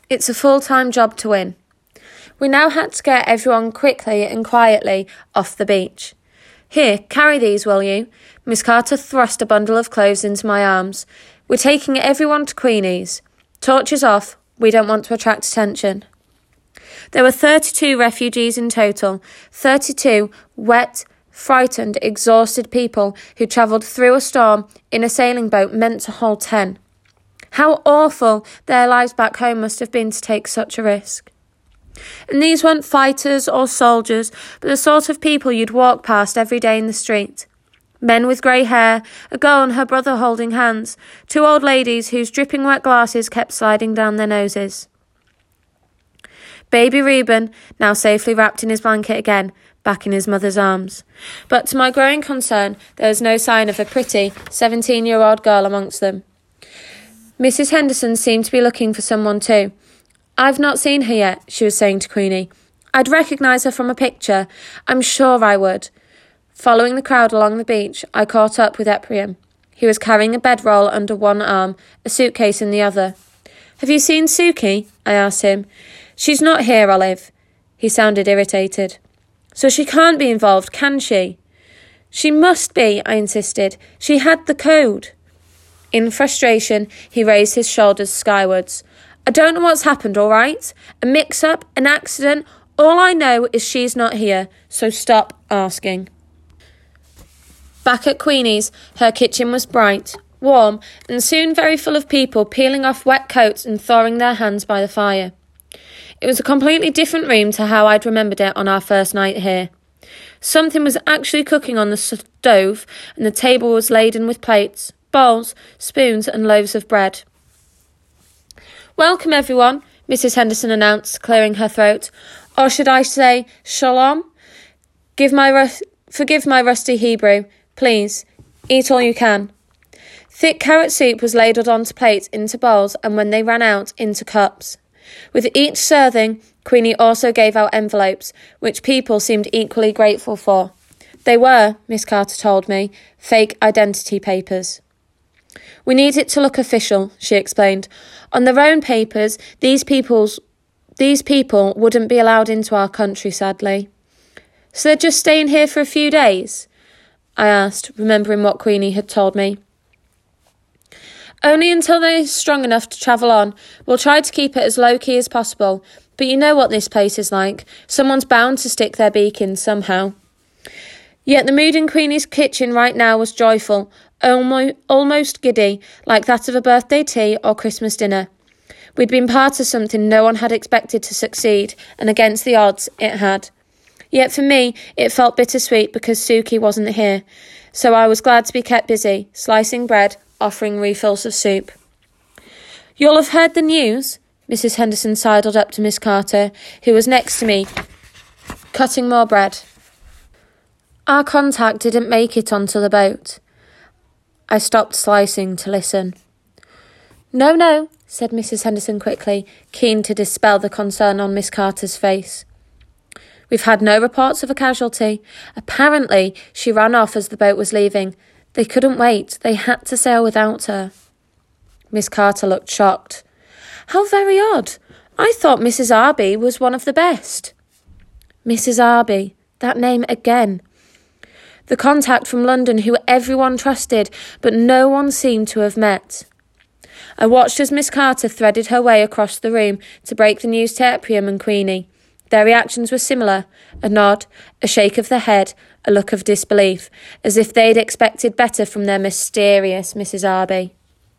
It's a full-time job to win. We now had to get everyone quickly and quietly off the beach. Here, carry these, will you? Miss Carter thrust a bundle of clothes into my arms. We're taking everyone to Queenie's. Torches off. We don't want to attract attention. There were 32 refugees in total, 32 wet, frightened, exhausted people who travelled through a storm in a sailing boat meant to hold 10. How awful their lives back home must have been to take such a risk. And these weren't fighters or soldiers, but the sort of people you'd walk past every day in the street. Men with grey hair, a girl and her brother holding hands, 2 old ladies whose dripping wet glasses kept sliding down their noses. Baby Reuben, now safely wrapped in his blanket again, back in his mother's arms. But to my growing concern, there was no sign of a pretty 17-year-old girl amongst them. Mrs. Henderson seemed to be looking for someone too. I've not seen her yet, she was saying to Queenie. I'd recognise her from a picture. I'm sure I would. Following the crowd along the beach, I caught up with Ephraim. He was carrying a bedroll under one arm, a suitcase in the other. Have you seen Suki? I asked him. She's not here, Olive. He sounded irritated. So she can't be involved, can she? She must be, I insisted. She had the code. In frustration, he raised his shoulders skywards. I don't know what's happened, all right? A mix-up, an accident. All I know is she's not here, so stop asking. Back at Queenie's, her kitchen was bright, warm, and soon very full of people peeling off wet coats and thawing their hands by the fire. It was a completely different room to how I'd remembered it on our first night here. Something was actually cooking on the stove, and the table was laden with plates, bowls, spoons, and loaves of bread. Welcome, everyone, Mrs. Henderson announced, clearing her throat. Or should I say, shalom? Forgive my rusty Hebrew. Please, eat all you can. Thick carrot soup was ladled onto plates, into bowls, and when they ran out, into cups. With each serving, Queenie also gave out envelopes, which people seemed equally grateful for. They were, Miss Carter told me, fake identity papers. We need it to look official, she explained. On their own papers, these people wouldn't be allowed into our country, sadly. So they're just staying here for a few days? I asked, remembering what Queenie had told me. Only until they're strong enough to travel on. We'll try to keep it as low-key as possible, but you know what this place is like. Someone's bound to stick their beak in somehow. Yet the mood in Queenie's kitchen right now was joyful, almost giddy, like that of a birthday tea or Christmas dinner. We'd been part of something no one had expected to succeed, and against the odds, it had. Yet for me, it felt bittersweet because Suki wasn't here, so I was glad to be kept busy, slicing bread, offering refills of soup. You'll have heard the news, Mrs. Henderson sidled up to Miss Carter, who was next to me, cutting more bread. Our contact didn't make it onto the boat. I stopped slicing to listen. No, said Mrs. Henderson quickly, keen to dispel the concern on Miss Carter's face. We've had no reports of a casualty. Apparently, she ran off as the boat was leaving. They couldn't wait. They had to sail without her. Miss Carter looked shocked. How very odd. I thought Mrs. Arby was one of the best. Mrs. Arby. That name again. The contact from London who everyone trusted, but no one seemed to have met. I watched as Miss Carter threaded her way across the room to break the news to Ephraim and Queenie. Their reactions were similar, a nod, a shake of the head, a look of disbelief, as if they'd expected better from their mysterious Mrs. Arby.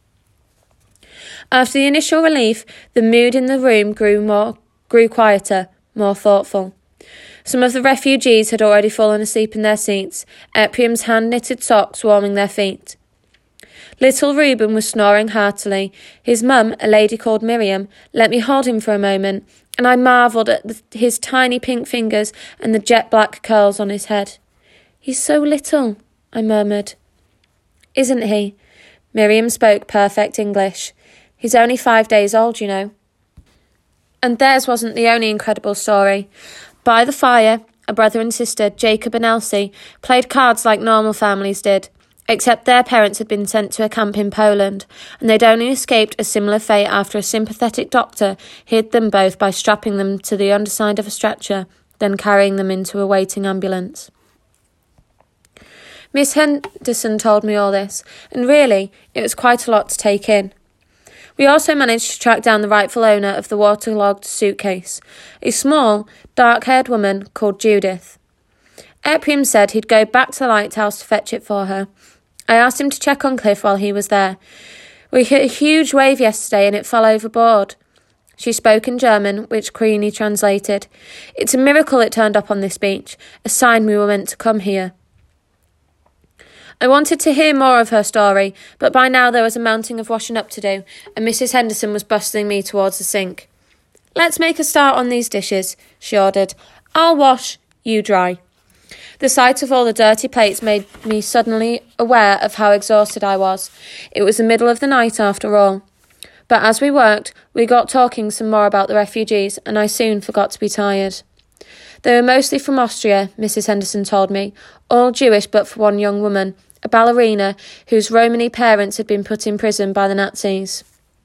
After the initial relief, the mood in the room grew quieter, more thoughtful. Some of the refugees had already fallen asleep in their seats, Ephraim's hand-knitted socks warming their feet. Little Reuben was snoring heartily. His mum, a lady called Miriam, let me hold him for a moment, and I marvelled at his tiny pink fingers and the jet-black curls on his head. He's so little, I murmured. Isn't he? Miriam spoke perfect English. He's only 5 days old, you know. And theirs wasn't the only incredible story. By the fire, a brother and sister, Jacob and Elsie, played cards like normal families did. except their parents had been sent to a camp in Poland, and they'd only escaped a similar fate after a sympathetic doctor hid them both by strapping them to the underside of a stretcher, then carrying them into a waiting ambulance. Miss Henderson told me all this, and really, it was quite a lot to take in. We also managed to track down the rightful owner of the waterlogged suitcase, a small, dark-haired woman called Judith. Ephraim said he'd go back to the lighthouse to fetch it for her. I asked him to check on Cliff while he was there. We hit a huge wave yesterday and it fell overboard. She spoke in German, which Queenie translated. It's a miracle it turned up on this beach, a sign we were meant to come here. I wanted to hear more of her story, but by now there was a mounting of washing up to do, and Mrs. Henderson was bustling me towards the sink. "Let's make a start on these dishes," she ordered. "I'll wash, you dry." The sight of all the dirty plates made me suddenly aware of how exhausted I was. It was the middle of the night after all. But as we worked, we got talking some more about the refugees, and I soon forgot to be tired. They were mostly from Austria, Mrs. Henderson told me, all Jewish but for one young woman, a ballerina whose Romany parents had been put in prison by the Nazis.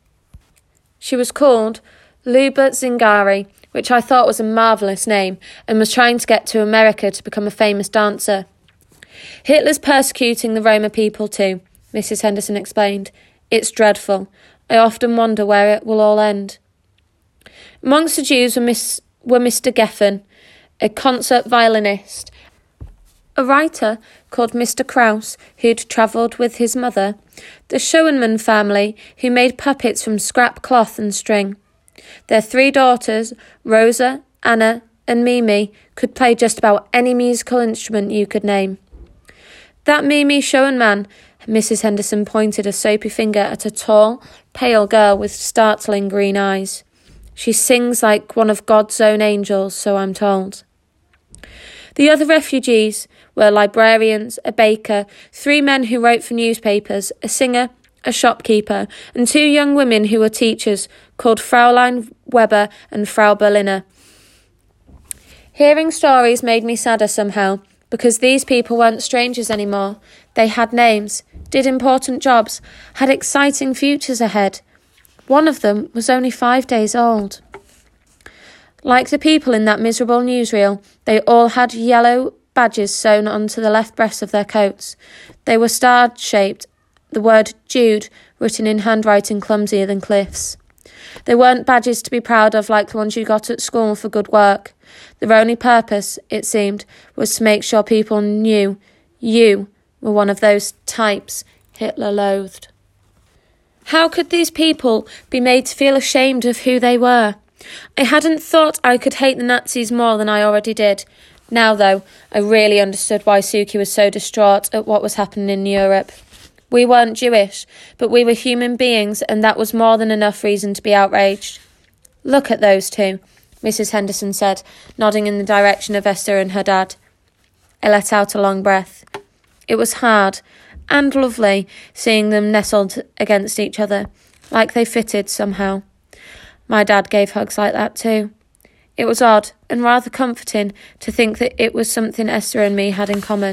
She was called Luba Zingari, which I thought was a marvellous name, and was trying to get to America to become a famous dancer. "Hitler's persecuting the Roma people too," Mrs. Henderson explained. "It's dreadful. I often wonder where it will all end." Amongst the Jews were Mr. Geffen, a concert violinist, a writer called Mr. Kraus, who'd travelled with his mother, the Schoenmann family, who made puppets from scrap cloth and string. Their 3 daughters, Rosa, Anna, and Mimi, could play just about any musical instrument you could name. That Mimi Schoenmann, Mrs. Henderson pointed a soapy finger at a tall, pale girl with startling green eyes. "She sings like one of God's own angels, so I'm told." The other refugees were librarians, a baker, 3 men who wrote for newspapers, a singer, a shopkeeper, and 2 young women who were teachers, called Fraulein Weber and Frau Berliner. Hearing stories made me sadder somehow, because these people weren't strangers anymore. They had names, did important jobs, had exciting futures ahead. One of them was only 5 days old. Like the people in that miserable newsreel, they all had yellow badges sewn onto the left breast of their coats. They were star-shaped, the word Jude written in handwriting clumsier than Cliff's. They weren't badges to be proud of like the ones you got at school for good work. Their only purpose, it seemed, was to make sure people knew you were one of those types Hitler loathed. How could these people be made to feel ashamed of who they were? I hadn't thought I could hate the Nazis more than I already did. Now, though, I really understood why Suki was so distraught at what was happening in Europe. We weren't Jewish, but we were human beings, and that was more than enough reason to be outraged. "Look at those 2, Mrs. Henderson said, nodding in the direction of Esther and her dad. I let out a long breath. It was hard and lovely seeing them nestled against each other, like they fitted somehow. My dad gave hugs like that too. It was odd and rather comforting to think that it was something Esther and me had in common.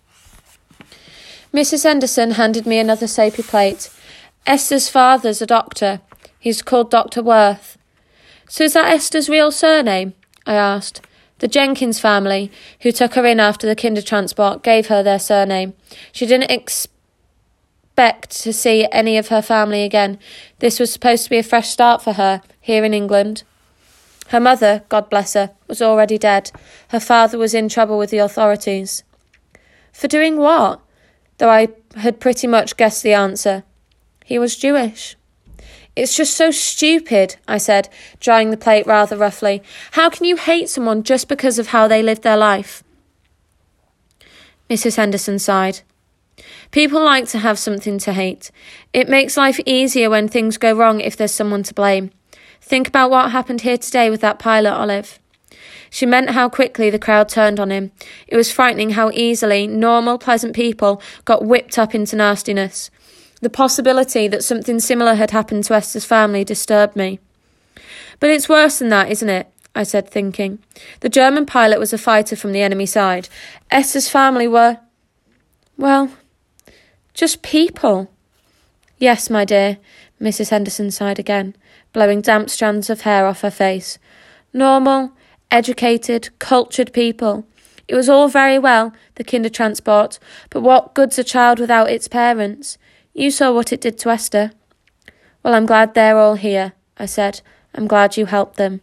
Mrs. Henderson handed me another soapy plate. "Esther's father's a doctor. He's called Dr. Worth." "So is that Esther's real surname?" I asked. The Jenkins family, who took her in after the Kindertransport, gave her their surname. She didn't expect to see any of her family again. This was supposed to be a fresh start for her, here in England. Her mother, God bless her, was already dead. Her father was in trouble with the authorities. For doing what? Though I had pretty much guessed the answer. He was Jewish. "It's just so stupid," I said, drying the plate rather roughly. "How can you hate someone just because of how they lived their life?" Mrs. Henderson sighed. "People like to have something to hate. It makes life easier when things go wrong if there's someone to blame. Think about what happened here today with that pilot, Olive." She meant how quickly the crowd turned on him. It was frightening how easily normal, pleasant people got whipped up into nastiness. The possibility that something similar had happened to Esther's family disturbed me. "But it's worse than that, isn't it?" I said, thinking. "The German pilot was a fighter from the enemy side. Esther's family were... well, Just people. Yes, my dear, Mrs. Henderson sighed again, blowing damp strands of hair off her face. Normal, educated, cultured people. It was all very well, the Kindertransport, but what good's a child without its parents? You saw what it did to Esther. Well, I'm glad they're all here, I said. I'm glad you helped them.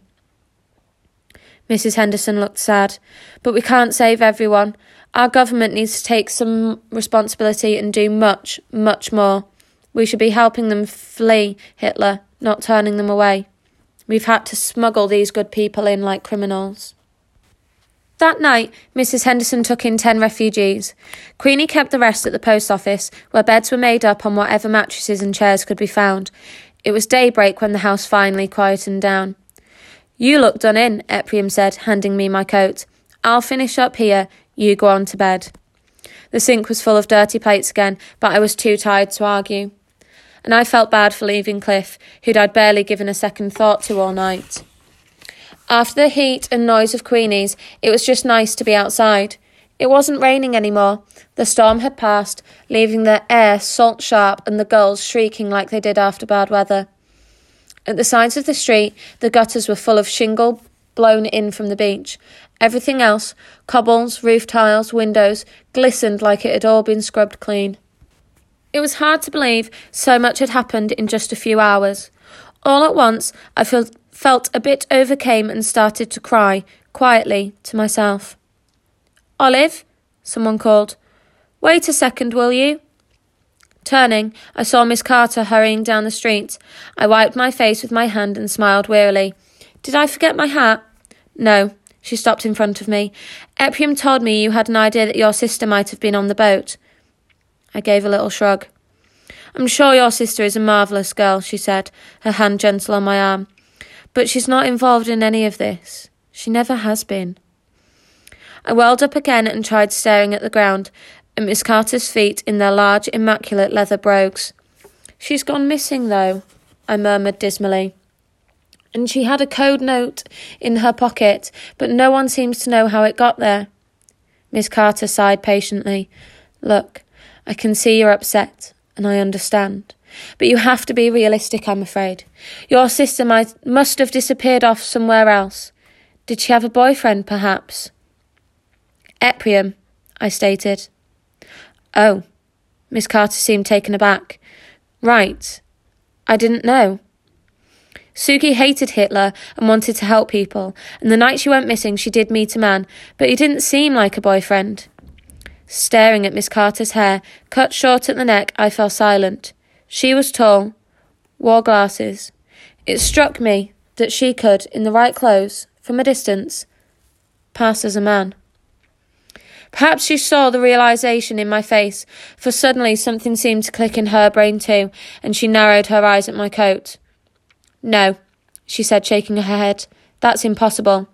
Mrs. Henderson looked sad. But we can't save everyone. Our government needs to take some responsibility and do much, much more. We should be helping them flee Hitler, not turning them away. We've had to smuggle these good people in like criminals. That night, Mrs. Henderson took in 10 refugees. Queenie kept the rest at the post office, where beds were made up on whatever mattresses and chairs could be found. It was daybreak when the house finally quietened down. You look done in, Ephraim said, handing me my coat. I'll finish up here. You go on to bed. The sink was full of dirty plates again, but I was too tired to argue. And I felt bad for leaving Cliff, who'd I'd barely given a second thought to all night. After the heat and noise of Queenie's, it was just nice to be outside. It wasn't raining anymore. The storm had passed, leaving the air salt-sharp and the gulls shrieking like they did after bad weather. At the sides of the street, the gutters were full of shingle blown in from the beach. Everything else, cobbles, roof tiles, windows, glistened like it had all been scrubbed clean. It was hard to believe so much had happened in just a few hours. All at once, I felt a bit overcome and started to cry, quietly, to myself. Olive, someone called. Wait a second, will you? Turning, I saw Miss Carter hurrying down the street. I wiped my face with my hand and smiled wearily. Did I forget my hat? No. She stopped in front of me. Ephraim told me you had an idea that your sister might have been on the boat. I gave a little shrug. I'm sure your sister is a marvellous girl, she said, her hand gentle on my arm. But she's not involved in any of this. She never has been. I whirled up again and tried staring at the ground, at Miss Carter's feet in their large, immaculate leather brogues. She's gone missing, though, I murmured dismally. And she had a code note in her pocket, but no one seems to know how it got there. Miss Carter sighed patiently. Look, I can see you're upset, and I understand. But you have to be realistic, I'm afraid. Your sister must have disappeared off somewhere else. Did she have a boyfriend, perhaps? Ephraim, I stated. Oh, Miss Carter seemed taken aback. Right, I didn't know. Suki hated Hitler and wanted to help people, and the night she went missing she did meet a man, but he didn't seem like a boyfriend. Staring at Miss Carter's hair, cut short at the neck, I fell silent. She was tall, wore glasses. It struck me that she could, in the right clothes, from a distance, pass as a man. Perhaps she saw the realisation in my face, for suddenly something seemed to click in her brain too, and she narrowed her eyes at my coat. No, she said, shaking her head. That's impossible.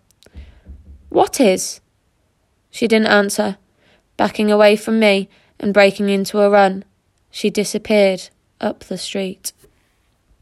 What is? She didn't answer. Backing away from me and breaking into a run, she disappeared up the street.